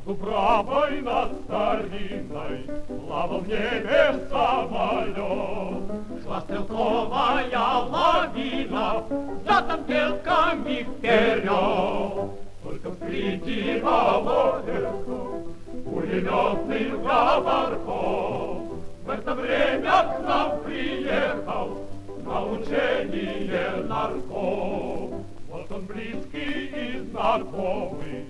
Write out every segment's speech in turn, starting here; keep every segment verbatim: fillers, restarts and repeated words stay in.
Дубравой над старинной плавал в небе самолет. Шла стрелковая лавина, задом белками вперед. Только впереди Володерку пулеметных говорков. В это время к нам приехал на учение нарком. Вот он близкий и знакомый,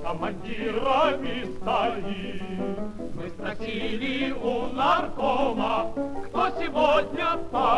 командирами стоит. Мы спросили у наркома, кто сегодня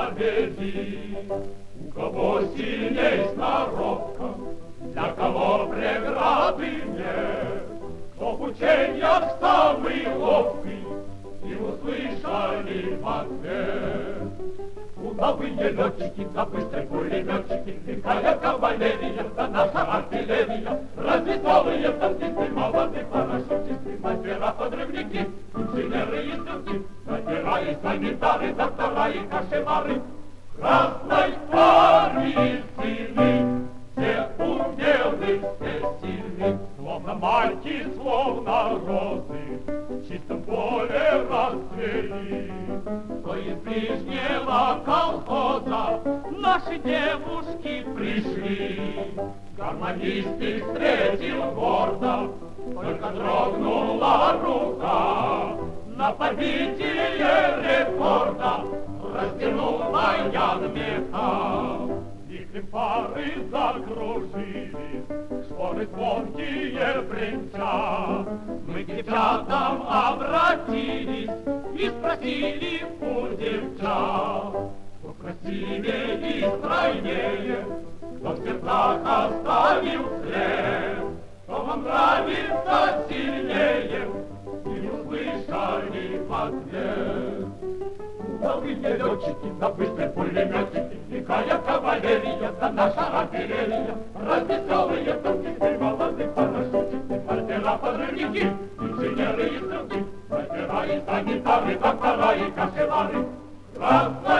победит. У кого сильней сноровка, для кого преграды нет. Кто в учениях самый ловкий, и услышали в ответ. Удалые летчики, да быстрые пулеметчики, лихая кавалерия, да наша артиллерия, развеселые танкисты, молодые парашютисты, мастера-подрывники, инженеры и стрелки, мастера и санитары, доктора и кошевары. Красной армии сыны, все умелы, все сильны, словно мальки, словно розы, в чистом поле расцвели. То из ближнего колхоза наши девушки пришли. Гармонисты встретил гордо, только дрогнула рука. На победие рекорда растянула Ян меха. Вихрем пары закружились, шпоры звонкие бренча. Мы к девчатам обратились и спросили у девчат, кто красивее и стройнее, кто в сердцах оставил след, кто вам нравится сильнее, и услышали в ответ. Удалые летчики, да быстрые пулеметчики, лихая кавалерия, да наша артиллерия, развеселые танкисты, молодые парашютисты, мастера-подрывники, инженеры и стрелки, мастера и санитары, доктора и кошевары. Красная